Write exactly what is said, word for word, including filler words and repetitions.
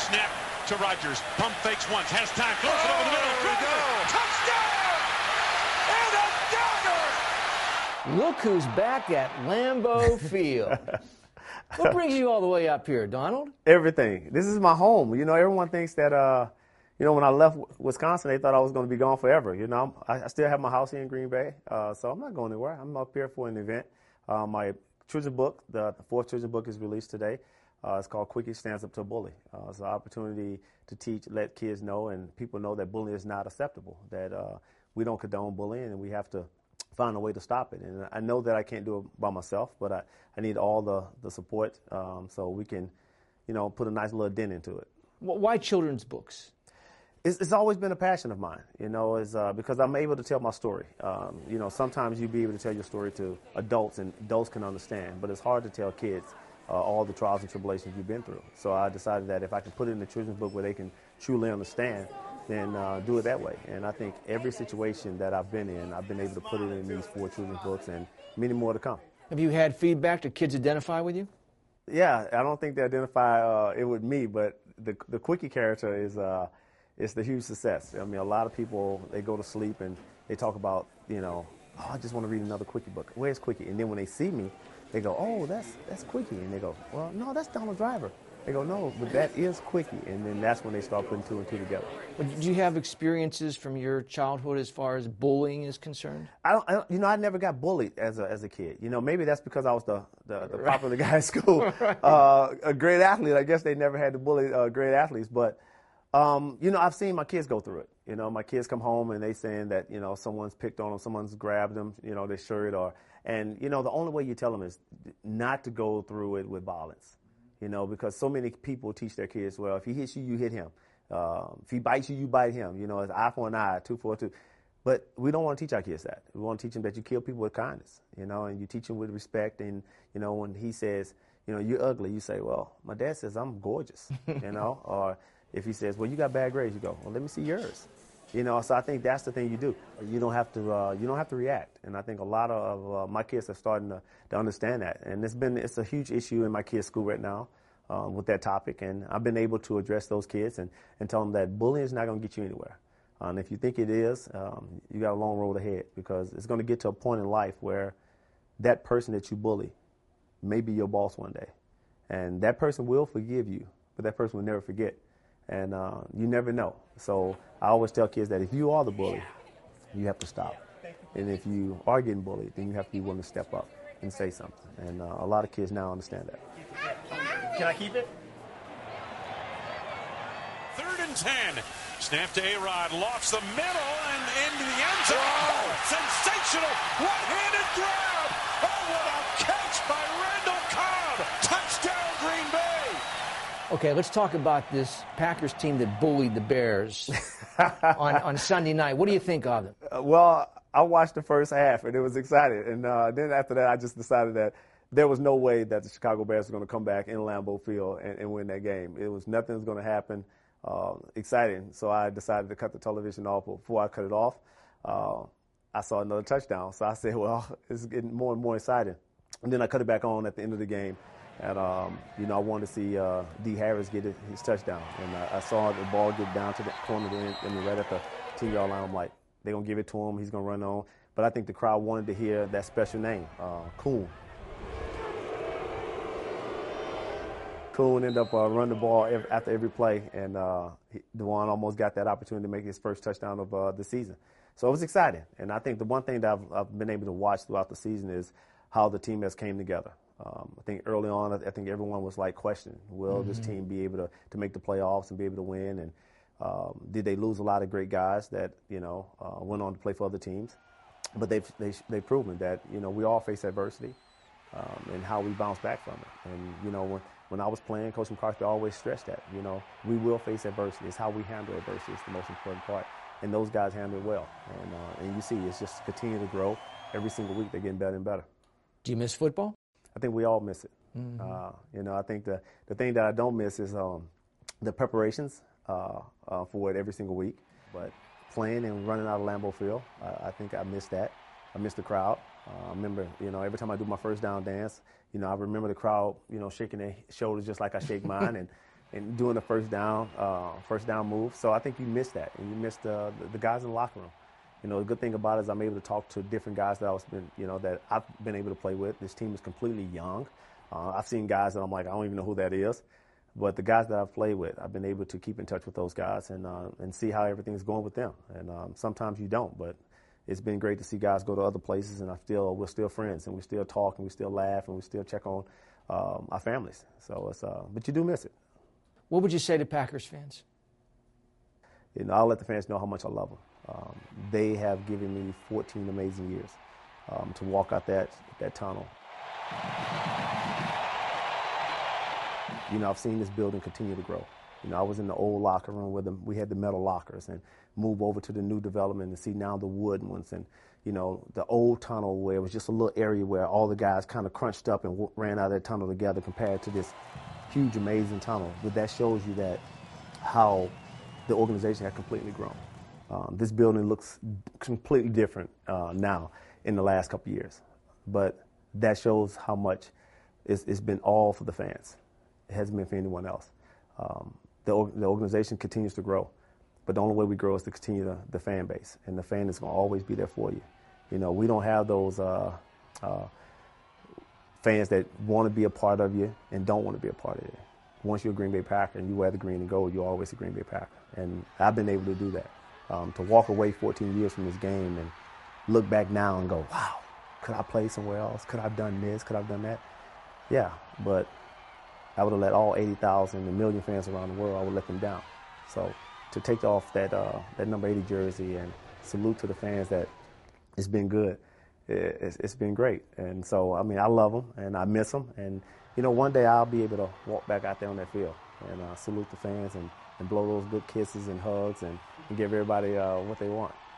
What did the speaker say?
Snap to Rodgers. Pump fakes once. Has time. Throws it over the middle. Touchdown! And a dagger! Look who's back at Lambeau Field. What brings you all the way up here, Donald? Everything. This is my home. You know, everyone thinks that, uh, you know, when I left Wisconsin, they thought I was going to be gone forever. You know, I, I still have my house here in Green Bay, uh, so I'm not going anywhere. I'm up here for an event. Uh, my children's book, the, the fourth children's book, is released today. Uh, it's called Quickie Stands Up to a Bully. Uh, it's an opportunity to teach, let kids know, and people know that bullying is not acceptable, that uh, we don't condone bullying, and we have to find a way to stop it. And I know that I can't do it by myself, but I, I need all the, the support um, so we can, you know, put a nice little dent into it. Why children's books? It's, it's always been a passion of mine, you know, is uh, because I'm able to tell my story. Um, you know, sometimes you be able to tell your story to adults, and adults can understand, but it's hard to tell kids uh, all the trials and tribulations you've been through. So I decided that if I can put it in a children's book where they can truly understand, then uh, do it that way. And I think every situation that I've been in, I've been able to put it in these four children's books, and many more to come. Have you had feedback? Do kids identify with you? Yeah, I don't think they identify uh, it with me, but the the Quickie character is uh, is the huge success. I mean, a lot of people, they go to sleep and they talk about, you know, oh, I just want to read another Quickie book. Where's Quickie? And then when they see me, they go, oh, that's that's Quickie. And they go, well, no, that's Donald Driver. They go, no, but that is Quickie. And then that's when they start putting two and two together. But do you have experiences from your childhood as far as bullying is concerned? I don't, I don't you know, I never got bullied as a as a kid. You know, maybe that's because I was the, the, the popular guy at school. Right. uh, a great athlete. I guess they never had to bully uh, great athletes. But, um, you know, I've seen my kids go through it. You know, my kids come home and they saying that, you know, someone's picked on them, someone's grabbed them, you know, their shirt. or And, you know, the only way you tell them is not to go through it with violence. You know, because so many people teach their kids, well, if he hits you, you hit him. Um, if he bites you, you bite him. You know, it's eye for an eye, two for a two. But we don't want to teach our kids that. We want to teach them that you kill people with kindness, you know, and you teach them with respect. And, you know, when he says, you know, you're ugly, you say, well, my dad says I'm gorgeous, you know. Or if he says, well, you got bad grades, you go, well, let me see yours. You know, so I think that's the thing you do. You don't have to. Uh, you don't have to react, and I think a lot of uh, my kids are starting to, to understand that. And it's been it's a huge issue in my kids' school right now uh, with that topic. And I've been able to address those kids and, and tell them that bullying is not going to get you anywhere. And if you think it is, um, you got a long road ahead, because it's going to get to a point in life where that person that you bully may be your boss one day, and that person will forgive you, but that person will never forget. And uh, you never know. So I always tell kids that if you are the bully, you have to stop. And if you are getting bullied, then you have to be willing to step up and say something. And uh, a lot of kids now understand that. Can I keep it? Third and ten. Snap to A-Rod. Lofts the middle and into the end zone. Oh, sensational one-handed grab. Oh, what a catch by Randall Cobb. Touchdown, Green Bay. Okay, let's talk about this Packers team that bullied the Bears on, on Sunday night. What do you think of them? Uh, well, I watched the first half, and it was exciting. And uh, then after that, I just decided that there was no way that the Chicago Bears were going to come back in Lambeau Field and, and win that game. It was nothing was going to happen. Uh, exciting. So I decided to cut the television off. But before I cut it off, uh, I saw another touchdown. So I said, well, it's getting more and more exciting. And then I cut it back on at the end of the game. And, um, you know, I wanted to see uh, D. Harris get his, his touchdown. And I, I saw the ball get down to the corner of the end, I mean, right at the ten-yard line. I'm like, they're going to give it to him. He's going to run on. But I think the crowd wanted to hear that special name, uh, Coon. Coon ended up uh, running the ball every, after every play. And uh, he, DeJuan almost got that opportunity to make his first touchdown of uh, the season. So it was exciting. And I think the one thing that I've, I've been able to watch throughout the season is how the team has came together. Um, I think early on, I think everyone was like questioning, will mm-hmm. this team be able to, to make the playoffs and be able to win? And um, did they lose a lot of great guys that, you know, uh, went on to play for other teams? But they've, they, they've proven that, you know, we all face adversity um, and how we bounce back from it. And, you know, when, when I was playing, Coach McCarthy always stressed that, you know, we will face adversity. It's how we handle adversity is the most important part. And those guys handle it well. And, uh, and you see, it's just continuing to grow. Every single week they're getting better and better. Do you miss football? I think we all miss it. Mm-hmm. Uh, you know, I think the, the thing that I don't miss is um, the preparations uh, uh, for it every single week. But playing and running out of Lambeau Field, uh, I think I miss that. I miss the crowd. Uh, I remember, you know, every time I do my first down dance, you know, I remember the crowd, you know, shaking their shoulders just like I shake mine. And and doing the first down, uh, first down move. So I think you miss that, and you miss the, the guys in the locker room. You know, the good thing about it is I'm able to talk to different guys that I was been, you know, that I've been able to play with. This team is completely young. Uh, I've seen guys that I'm like, I don't even know who that is. But the guys that I've played with, I've been able to keep in touch with those guys and uh, and see how everything's going with them. And um, sometimes you don't, but it's been great to see guys go to other places, and I still we're still friends, and we still talk, and we still laugh, and we still check on um, our families. So it's uh, but you do miss it. What would you say to Packers fans? You know, I'll let the fans know how much I love them. Um, they have given me fourteen amazing years um, to walk out that that tunnel. You know, I've seen this building continue to grow. You know, I was in the old locker room where the, we had the metal lockers, and move over to the new development and see now the wooden ones, and, you know, the old tunnel where it was just a little area where all the guys kind of crunched up and w- ran out of that tunnel together compared to this huge, amazing tunnel. But that shows you that how the organization has completely grown. Um, this building looks completely different uh, now in the last couple of years. But that shows how much it's, it's been all for the fans. It hasn't been for anyone else. Um, the, the organization continues to grow, but the only way we grow is to continue the, the fan base, and the fan is going to always be there for you. You know, we don't have those uh, uh, fans that want to be a part of you and don't want to be a part of you. Once you're a Green Bay Packer and you wear the green and gold, you're always a Green Bay Packer, and I've been able to do that. Um, to walk away fourteen years from this game and look back now and go, wow, could I play somewhere else? Could I have done this? Could I have done that? Yeah, but I would have let all eighty thousand, a million fans around the world, I would let them down. So to take off that uh, that number eighty jersey and salute to the fans that it's been good, it's, it's been great. And so, I mean, I love them and I miss them. And, you know, one day I'll be able to walk back out there on that field and uh, salute the fans and, and blow those good kisses and hugs and, and give everybody uh, what they want.